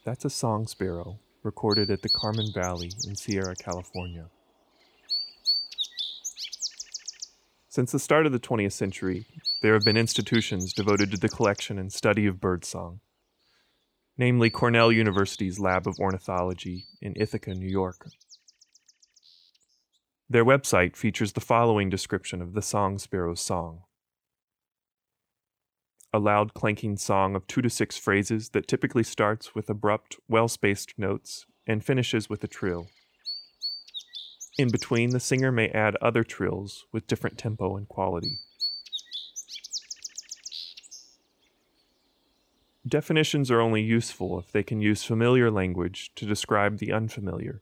That's a song sparrow recorded at the Carmen Valley in Sierra, California. Since the start of the 20th century, there have been institutions devoted to the collection and study of birdsong, namely Cornell University's Lab of Ornithology in Ithaca, New York. Their website features the following description of the song sparrow's song. A loud clanking song of 2 to 6 phrases that typically starts with abrupt, well-spaced notes and finishes with a trill. In between, the singer may add other trills with different tempo and quality. Definitions are only useful if they can use familiar language to describe the unfamiliar.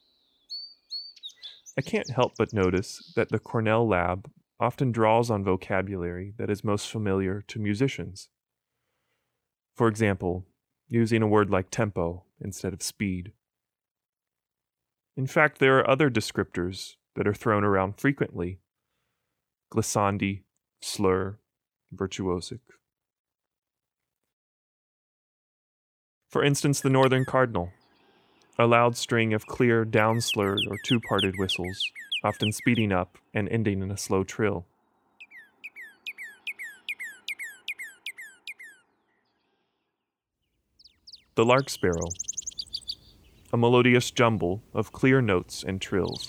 I can't help but notice that the Cornell Lab often draws on vocabulary that is most familiar to musicians. For example, using a word like tempo instead of speed. In fact, there are other descriptors that are thrown around frequently: glissandi, slur, virtuosic. For instance, the northern cardinal, a loud string of clear down-slurred or two-parted whistles, often speeding up and ending in a slow trill. The lark sparrow, a melodious jumble of clear notes and trills.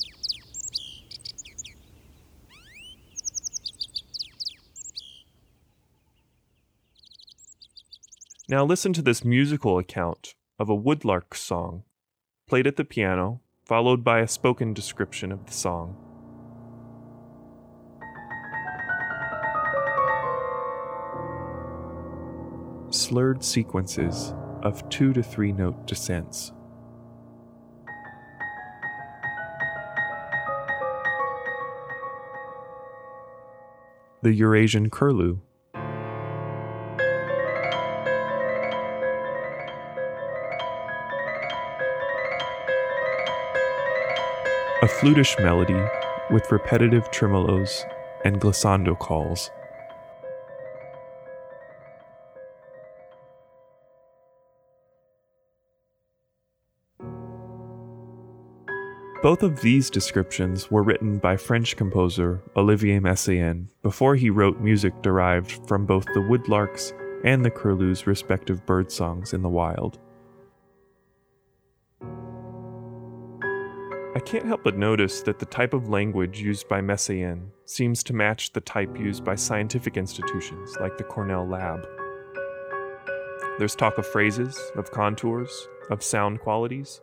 Now listen to this musical account of a woodlark song, played at the piano, followed by a spoken description of the song. Slurred sequences of 2 to 3 note descents. The Eurasian curlew. A flutish melody with repetitive tremolos and glissando calls. Both of these descriptions were written by French composer Olivier Messiaen before he wrote music derived from both the woodlark's and the curlew's respective bird songs in the wild. I can't help but notice that the type of language used by Messiaen seems to match the type used by scientific institutions like the Cornell Lab. There's talk of phrases, of contours, of sound qualities.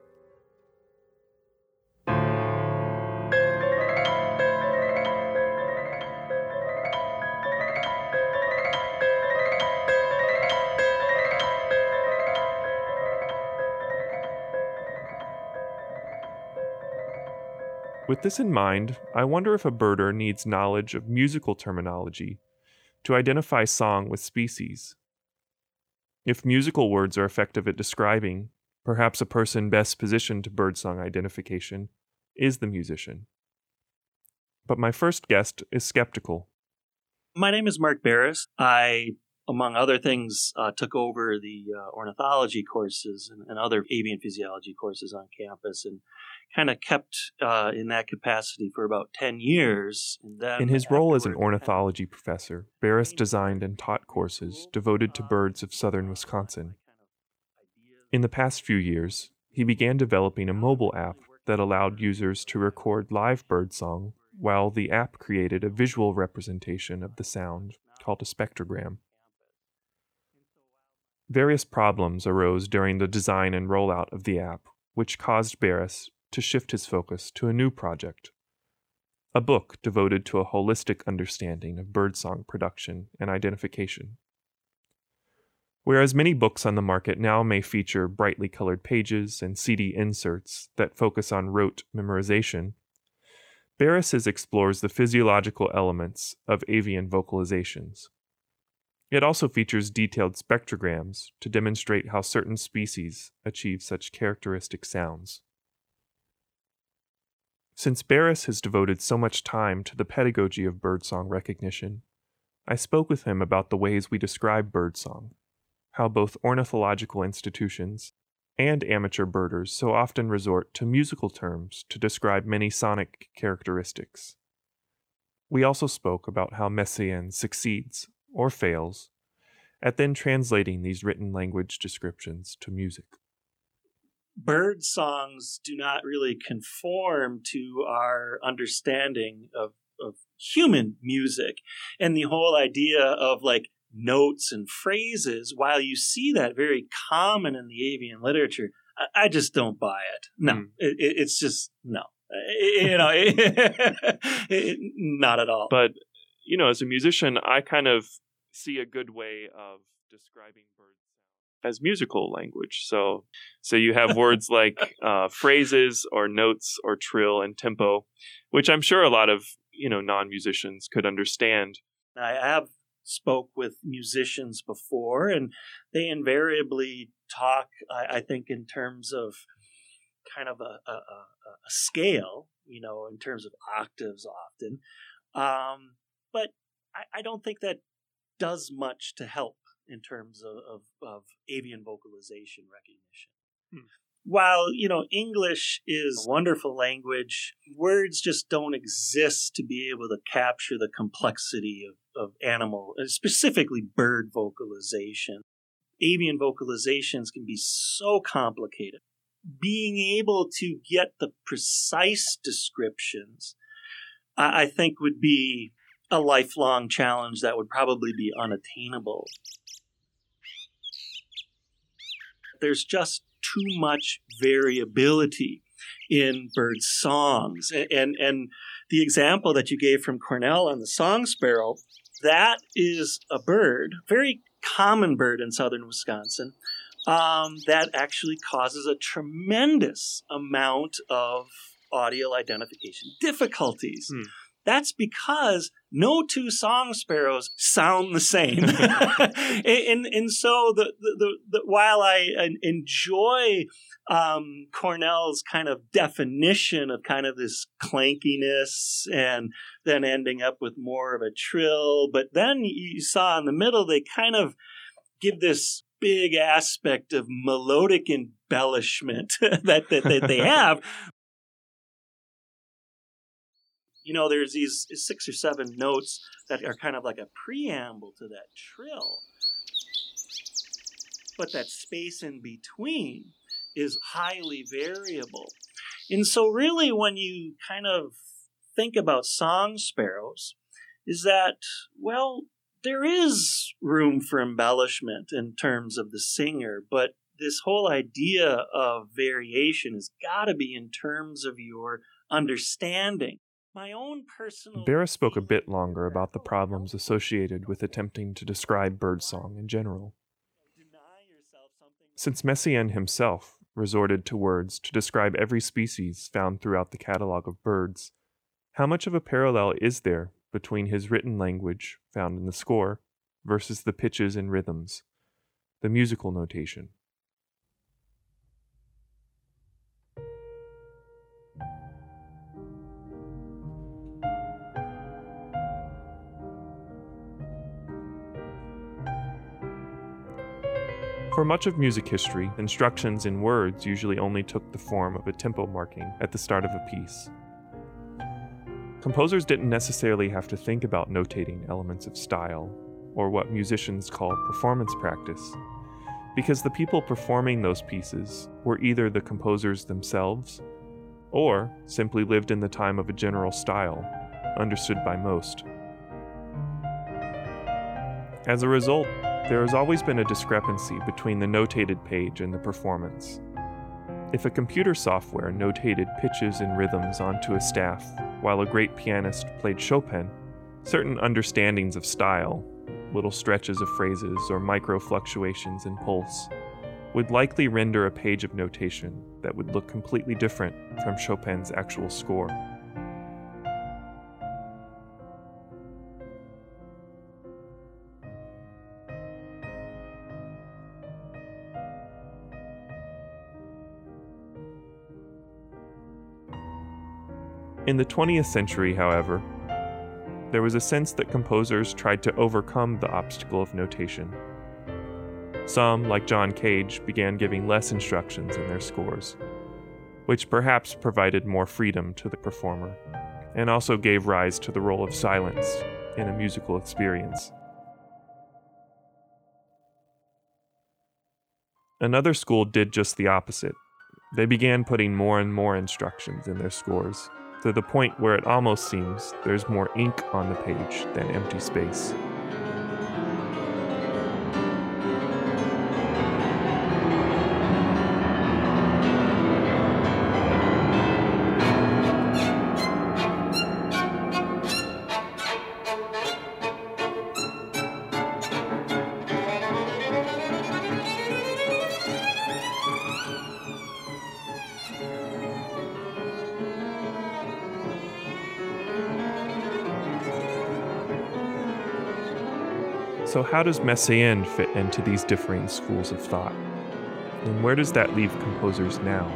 With this in mind, I wonder if a birder needs knowledge of musical terminology to identify song with species. If musical words are effective at describing, perhaps a person best positioned to birdsong identification is the musician. But my first guest is skeptical. My name is Mark Barris. I, among other things, took over the ornithology courses and other avian physiology courses on campus, and kind of kept in that capacity for about 10 years. And then in his role as an ornithology professor, Barris designed and taught courses devoted to birds of southern Wisconsin. In the past few years, he began developing a mobile app that allowed users to record live birdsong, while the app created a visual representation of the sound called a spectrogram. Various problems arose during the design and rollout of the app, which caused Barris to shift his focus to a new project, a book devoted to a holistic understanding of birdsong production and identification. Whereas many books on the market now may feature brightly colored pages and CD inserts that focus on rote memorization, Barris's explores the physiological elements of avian vocalizations. It also features detailed spectrograms to demonstrate how certain species achieve such characteristic sounds. Since Barris has devoted so much time to the pedagogy of birdsong recognition, I spoke with him about the ways we describe birdsong, how both ornithological institutions and amateur birders so often resort to musical terms to describe many sonic characteristics. We also spoke about how Messiaen succeeds, or fails, at then translating these written language descriptions to music. Bird songs do not really conform to our understanding of human music. And the whole idea of like notes and phrases, while you see that very common in the avian literature, I just don't buy it. No, it's just no. Not at all. But, as a musician, I kind of see a good way of describing birds as musical language. So you have words like phrases or notes or trill and tempo, which I'm sure a lot of, non-musicians could understand. I have spoke with musicians before, and they invariably talk, I think, in terms of kind of a scale, in terms of octaves often. But I don't think that does much to help in terms of avian vocalization recognition. While, English is a wonderful language, words just don't exist to be able to capture the complexity of animal, specifically bird vocalization. Avian vocalizations can be so complicated. Being able to get the precise descriptions, I think, would be a lifelong challenge that would probably be unattainable. There's just too much variability in bird songs. And the example that you gave from Cornell on the song sparrow, that is a bird, very common bird in southern Wisconsin, that actually causes a tremendous amount of audio identification difficulties. That's because no two song sparrows sound the same. and so while I enjoy Cornell's kind of definition of kind of this clankiness and then ending up with more of a trill, but then you saw in the middle they kind of give this big aspect of melodic embellishment that they have. There's these 6 or 7 notes that are kind of like a preamble to that trill. But that space in between is highly variable. And so really when you kind of think about song sparrows, is that, well, there is room for embellishment in terms of the singer, but this whole idea of variation has got to be in terms of your understanding. My own personal... Barris spoke a bit longer about the problems associated with attempting to describe birdsong in general. Since Messiaen himself resorted to words to describe every species found throughout the catalog of birds, how much of a parallel is there between his written language found in the score versus the pitches and rhythms, the musical notation? For much of music history, instructions in words usually only took the form of a tempo marking at the start of a piece. Composers didn't necessarily have to think about notating elements of style, or what musicians call performance practice, because the people performing those pieces were either the composers themselves, or simply lived in the time of a general style, understood by most. As a result, there has always been a discrepancy between the notated page and the performance. If a computer software notated pitches and rhythms onto a staff while a great pianist played Chopin, certain understandings of style, little stretches of phrases or micro fluctuations in pulse, would likely render a page of notation that would look completely different from Chopin's actual score. In the 20th century, however, there was a sense that composers tried to overcome the obstacle of notation. Some, like John Cage, began giving less instructions in their scores, which perhaps provided more freedom to the performer, and also gave rise to the role of silence in a musical experience. Another school did just the opposite. They began putting more and more instructions in their scores, to the point where it almost seems there's more ink on the page than empty space. So how does Messiaen fit into these differing schools of thought? And where does that leave composers now?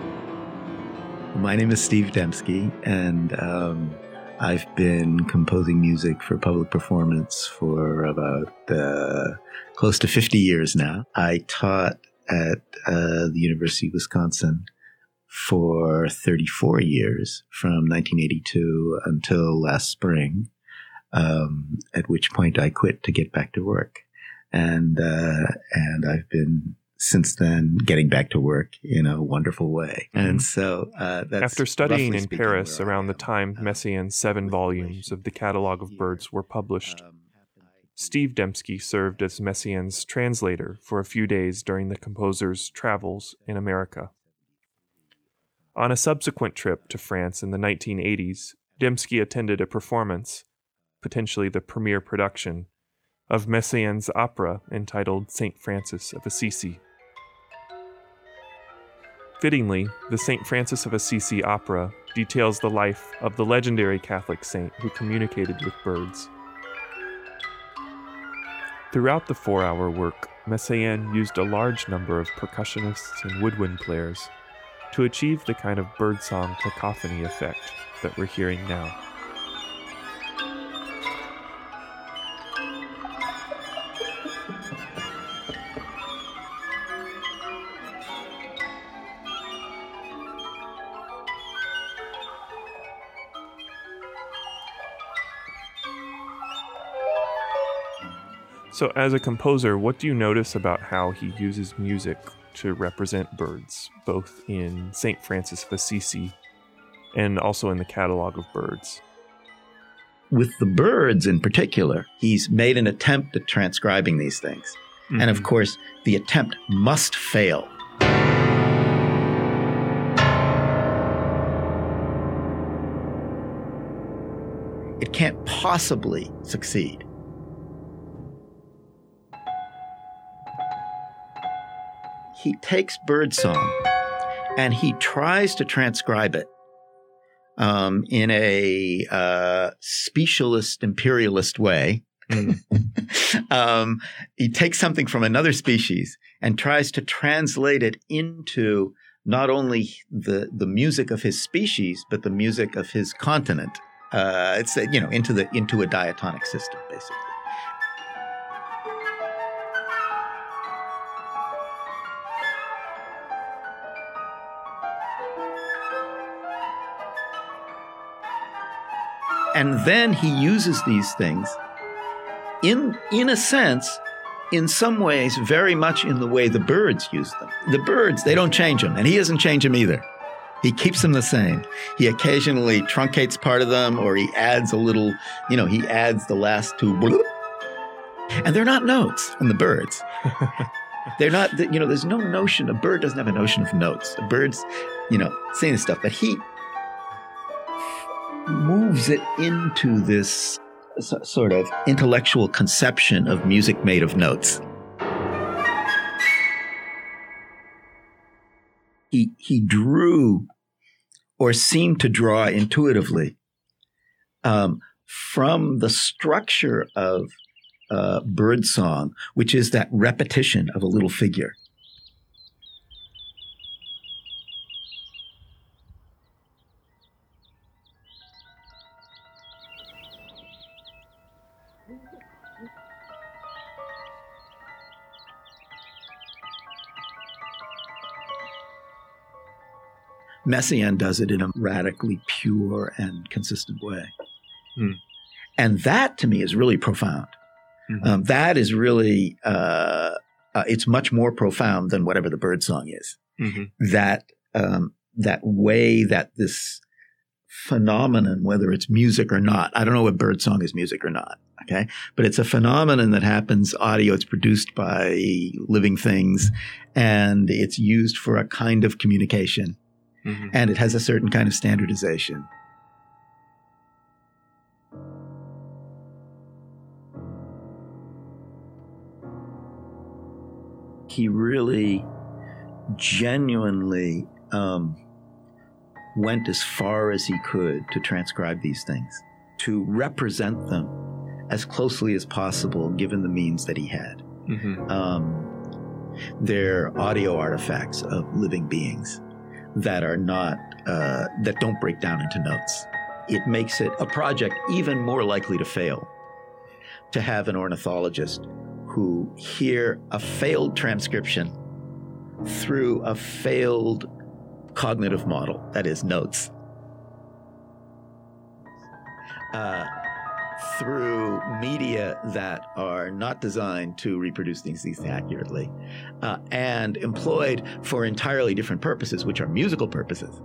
My name is Steve Dembski, and I've been composing music for public performance for about close to 50 years now. I taught at the University of Wisconsin for 34 years, from 1982 until last spring. At which point I quit to get back to work. And I've been since then getting back to work in a wonderful way. And so that's after studying in Paris around the time Messiaen's 7 volumes of the Catalogue of Birds were published, Steve Dembski served as Messiaen's translator for a few days during the composer's travels in America. On a subsequent trip to France in the 1980s, Dembski attended a performance, potentially the premiere production, of Messiaen's opera entitled St. Francis of Assisi. Fittingly, the St. Francis of Assisi opera details the life of the legendary Catholic saint who communicated with birds. Throughout the 4-hour work, Messiaen used a large number of percussionists and woodwind players to achieve the kind of birdsong cacophony effect that we're hearing now. So as a composer, what do you notice about how he uses music to represent birds, both in St. Francis of Assisi and also in the Catalogue of Birds? With the birds in particular, he's made an attempt at transcribing these things. Mm-hmm. And of course, the attempt must fail. It can't possibly succeed. He takes birdsong and he tries to transcribe it in a specialist, imperialist way. He takes something from another species and tries to translate it into not only the music of his species, but the music of his continent. It's into a diatonic system, basically. And then he uses these things in a sense, in some ways, very much in the way the birds use them. The birds, they don't change them, and he doesn't change them either. He keeps them the same. He occasionally truncates part of them, or he adds a little, he adds the last 2 bloop. And they're not notes in the birds. They're not, there's no notion, a bird doesn't have a notion of notes. The bird's, saying this stuff, but he moves it into this sort of intellectual conception of music made of notes. He drew, or seemed to draw intuitively, from the structure of birdsong, which is that repetition of a little figure. Messiaen does it in a radically pure and consistent way. Hmm. And that, to me, is really profound. Mhm. That is really, it's much more profound than whatever the birdsong is. Mhm. That way that this phenomenon, whether it's music or not, I don't know if birdsong is music or not, okay? But it's a phenomenon that happens audio. It's produced by living things, and it's used for a kind of communication, Mhm. and it has a certain kind of standardization. He really genuinely went as far as he could to transcribe these things, to represent them as closely as possible given the means that he had. Mhm. They're audio artifacts of living beings that are not, that don't break down into notes. It makes it a project even more likely to fail, to have an ornithologist who hear a failed transcription through a failed cognitive model, that is, notes, through media that are not designed to reproduce these things accurately, and employed for entirely different purposes, which are musical purposes.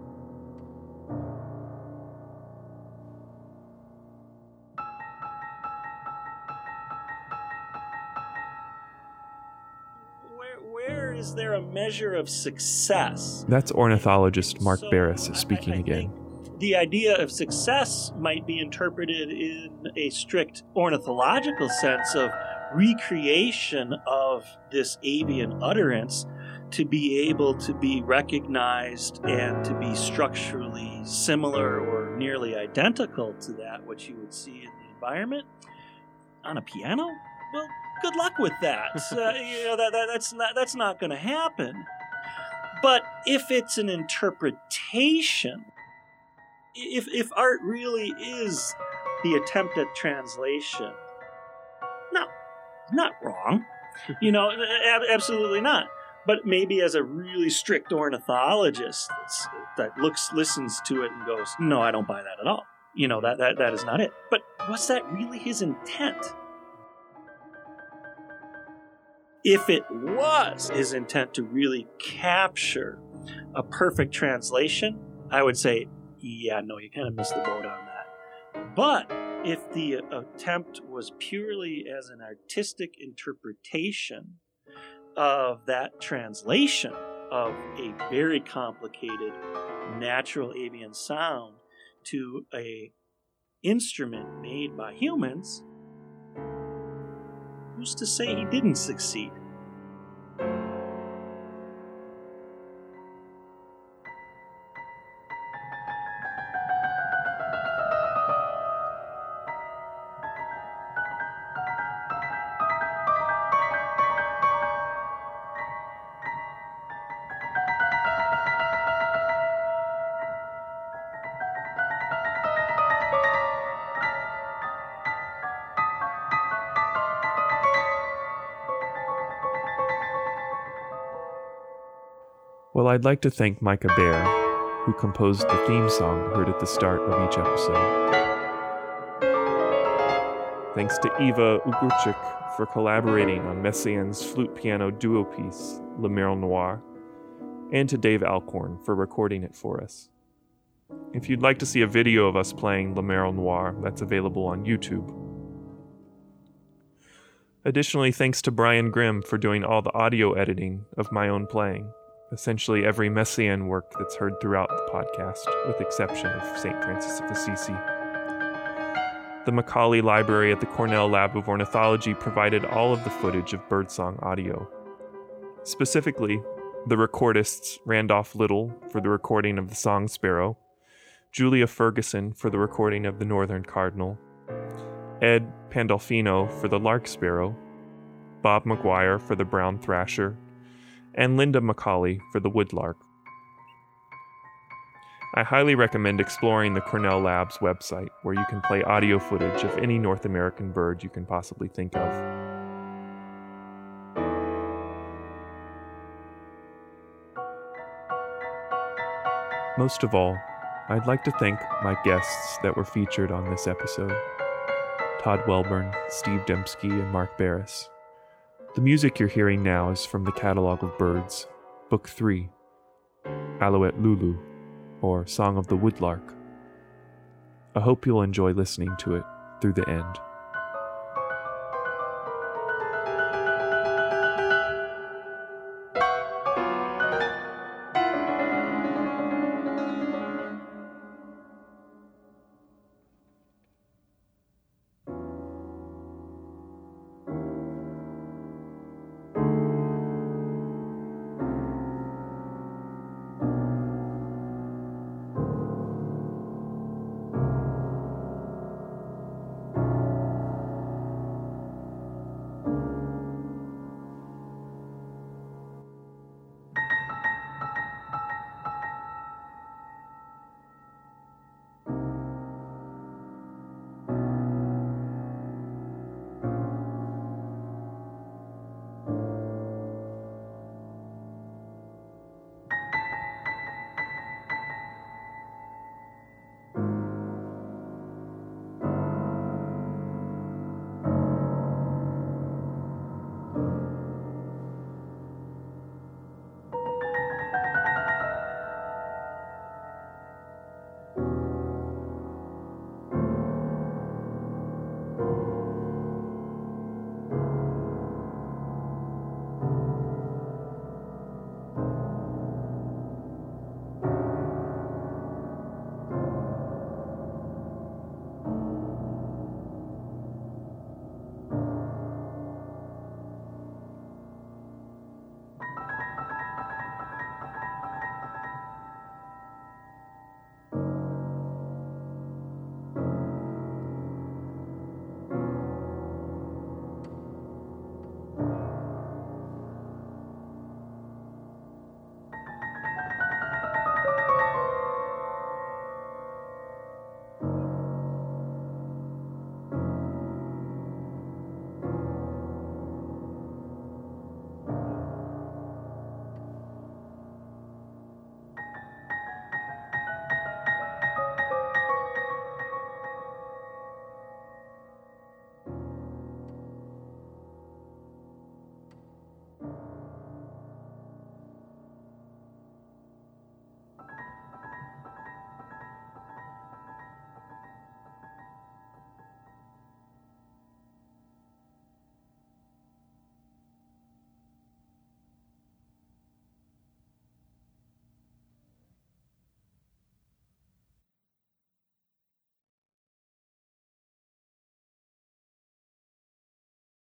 Where is there a measure of success? That's ornithologist Mark So, Barris I speaking again. think the idea of success might be interpreted in a strict ornithological sense of recreation of this avian utterance to be able to be recognized and to be structurally similar or nearly identical to that which you would see in the environment on a piano. Well, good luck with that. That's not going to happen. But if it's an interpretation, if art really is the attempt at translation, no, not wrong. Absolutely not. But maybe as a really strict ornithologist that listens to it and goes, no, I don't buy that at all. That is not it. But was that really his intent? If it was his intent to really capture a perfect translation, I would say, yeah, no, you kind of missed the boat on that. But if the attempt was purely as an artistic interpretation of that translation of a very complicated natural avian sound to a instrument made by humans, who's to say he didn't succeed? Well, I'd like to thank Micah Bear, who composed the theme song heard at the start of each episode. Thanks to Eva Ugurchik for collaborating on Messiaen's flute piano duo piece, Le Merle Noir, and to Dave Alcorn for recording it for us. If you'd like to see a video of us playing Le Merle Noir, that's available on YouTube. Additionally, thanks to Brian Grimm for doing all the audio editing of my own playing, essentially every Messiaen work that's heard throughout the podcast, with exception of St. Francis of Assisi. The Macaulay Library at the Cornell Lab of Ornithology provided all of the footage of birdsong audio. Specifically, the recordists Randolph Little for the recording of the song sparrow, Julia Ferguson for the recording of the northern cardinal, Ed Pandolfino for the lark sparrow, Bob McGuire for the brown thrasher, and Linda Macaulay for the woodlark. I highly recommend exploring the Cornell Labs website, where you can play audio footage of any North American bird you can possibly think of. Most of all, I'd like to thank my guests that were featured on this episode: Todd Welburn, Steve Dembski, and Mark Barris. The music you're hearing now is from the Catalog of Birds, Book 3, Alouette Lulu, or Song of the Woodlark. I hope you'll enjoy listening to it through the end.